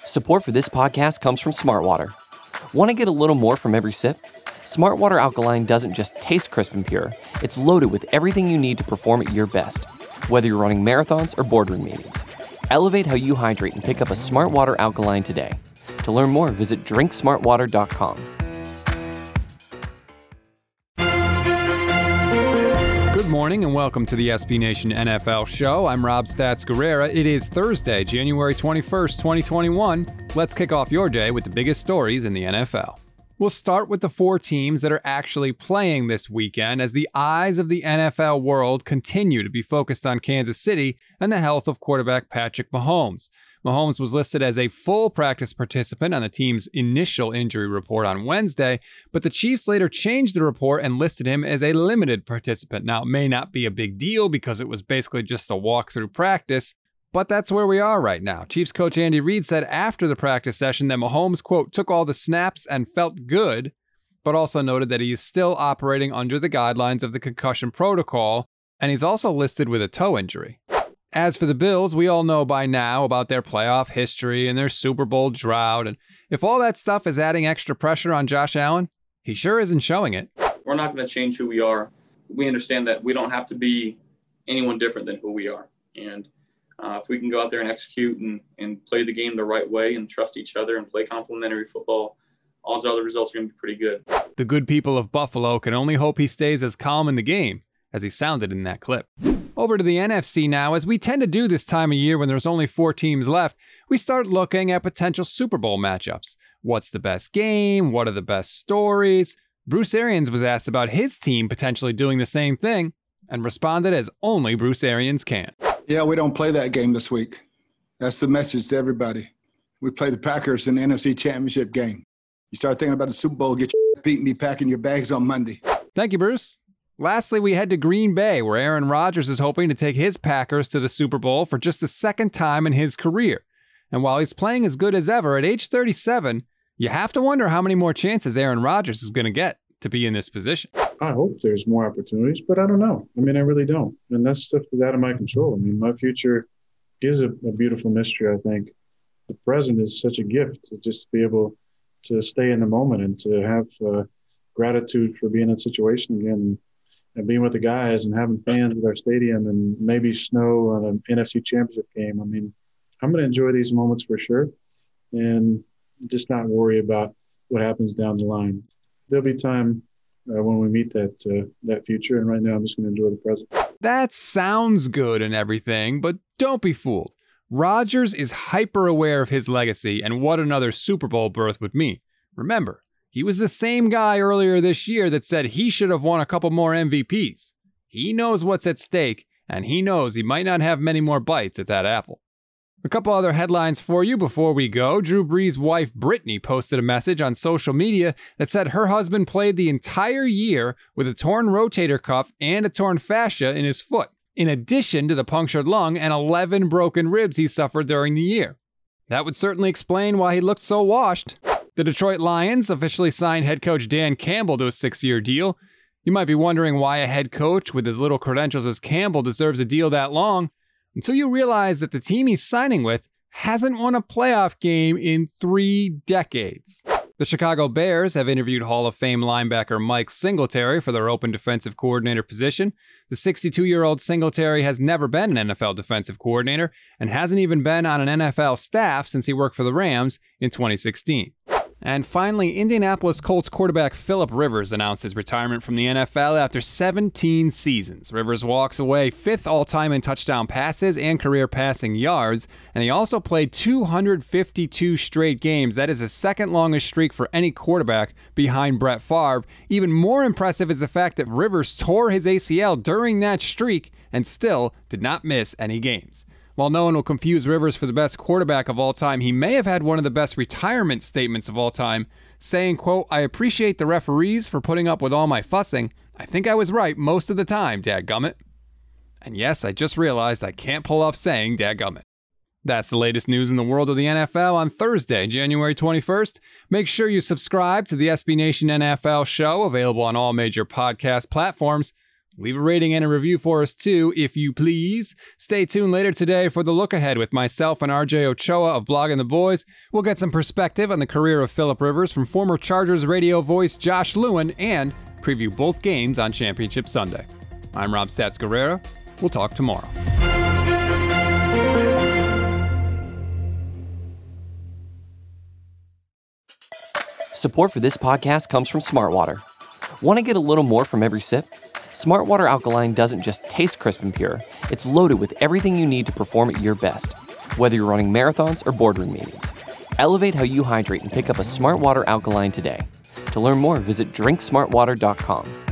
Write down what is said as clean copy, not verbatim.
Support for this podcast comes from Smartwater. Want to get a little more from every sip? Smartwater Alkaline doesn't just taste crisp and pure, it's loaded with everything you need to perform at your best, whether you're running marathons or boardroom meetings. Elevate how you hydrate and pick up a Smartwater Alkaline today. To learn more, visit drinksmartwater.com. Good morning and welcome to the SB Nation NFL show. I'm Rob Stats Guerrera. It is Thursday, January 21st, 2021. Let's kick off your day with the biggest stories in the NFL. We'll start with the four teams that are actually playing this weekend as the eyes of the NFL world continue to be focused on Kansas City and the health of quarterback Patrick Mahomes. Mahomes was listed as a full practice participant on the team's initial injury report on Wednesday, but the Chiefs later changed the report and listed him as a limited participant. Now, it may not be a big deal because it was basically just a walk-through practice, but that's where we are right now. Chiefs coach Andy Reid said after the practice session that Mahomes, quote, took all the snaps and felt good, but also noted that he is still operating under the guidelines of the concussion protocol, and he's also listed with a toe injury. As for the Bills, we all know by now about their playoff history and their Super Bowl drought, and if all that stuff is adding extra pressure on Josh Allen, he sure isn't showing it. We're not going to change who we are. We understand that we don't have to be anyone different than who we are, and if we can go out there and execute and play the game the right way and trust each other and play complementary football, odds are the results are going to be pretty good. The good people of Buffalo can only hope he stays as calm in the game as he sounded in that clip. Over to the NFC now. As we tend to do this time of year when there's only 4 teams left, we start looking at potential Super Bowl matchups. What's the best game? What are the best stories? Bruce Arians was asked about his team potentially doing the same thing and responded as only Bruce Arians can. Yeah, we don't play that game this week. That's the message to everybody. We play the Packers in the NFC Championship game. You start thinking about the Super Bowl, get your beat and be packing your bags on Monday. Thank you, Bruce. Lastly, we head to Green Bay, where Aaron Rodgers is hoping to take his Packers to the Super Bowl for just the second time in his career. And while he's playing as good as ever at age 37, you have to wonder how many more chances Aaron Rodgers is going to get to be in this position. I hope there's more opportunities, but I don't know. I really don't. And that's stuff that's out of my control. My future is a beautiful mystery, I think. The present is such a gift to just be able to stay in the moment and to have gratitude for being in a situation again and being with the guys and having fans at our stadium and maybe snow on an NFC Championship game. I'm going to enjoy these moments for sure and just not worry about what happens down the line. There'll be time when we meet that future, and right now I'm just going to enjoy the present. That sounds good and everything, but don't be fooled. Rodgers is hyper aware of his legacy and what another Super Bowl berth would mean. Remember, he was the same guy earlier this year that said he should have won a couple more MVPs. He knows what's at stake, and he knows he might not have many more bites at that apple. A couple other headlines for you before we go. Drew Brees' wife, Brittany, posted a message on social media that said her husband played the entire year with a torn rotator cuff and a torn fascia in his foot, in addition to the punctured lung and 11 broken ribs he suffered during the year. That would certainly explain why he looked so washed. The Detroit Lions officially signed head coach Dan Campbell to a 6-year deal. You might be wondering why a head coach with as little credentials as Campbell deserves a deal that long, until you realize that the team he's signing with hasn't won a playoff game in 3 decades. The Chicago Bears have interviewed Hall of Fame linebacker Mike Singletary for their open defensive coordinator position. The 62-year-old Singletary has never been an NFL defensive coordinator and hasn't even been on an NFL staff since he worked for the Rams in 2016. And finally, Indianapolis Colts quarterback Phillip Rivers announced his retirement from the NFL after 17 seasons. Rivers walks away 5th all-time in touchdown passes and career passing yards, and he also played 252 straight games. That is the second longest streak for any quarterback behind Brett Favre. Even more impressive is the fact that Rivers tore his ACL during that streak and still did not miss any games. While no one will confuse Rivers for the best quarterback of all time, he may have had one of the best retirement statements of all time, saying, quote, "I appreciate the referees for putting up with all my fussing. I think I was right most of the time, dadgummit." And yes, I just realized I can't pull off saying dadgummit. That's the latest news in the world of the NFL on Thursday, January 21st. Make sure you subscribe to the SB Nation NFL show, available on all major podcast platforms. Leave a rating and a review for us too, if you please. Stay tuned later today for the look ahead with myself and RJ Ochoa of Blogging the Boys. We'll get some perspective on the career of Phillip Rivers from former Chargers radio voice Josh Lewin and preview both games on Championship Sunday. I'm Rob Stats Guerrera. We'll talk tomorrow. Support for this podcast comes from Smartwater. Want to get a little more from every sip? Smartwater Alkaline doesn't just taste crisp and pure, it's loaded with everything you need to perform at your best, whether you're running marathons or boardroom meetings. Elevate how you hydrate and pick up a Smartwater Alkaline today. To learn more, visit drinksmartwater.com.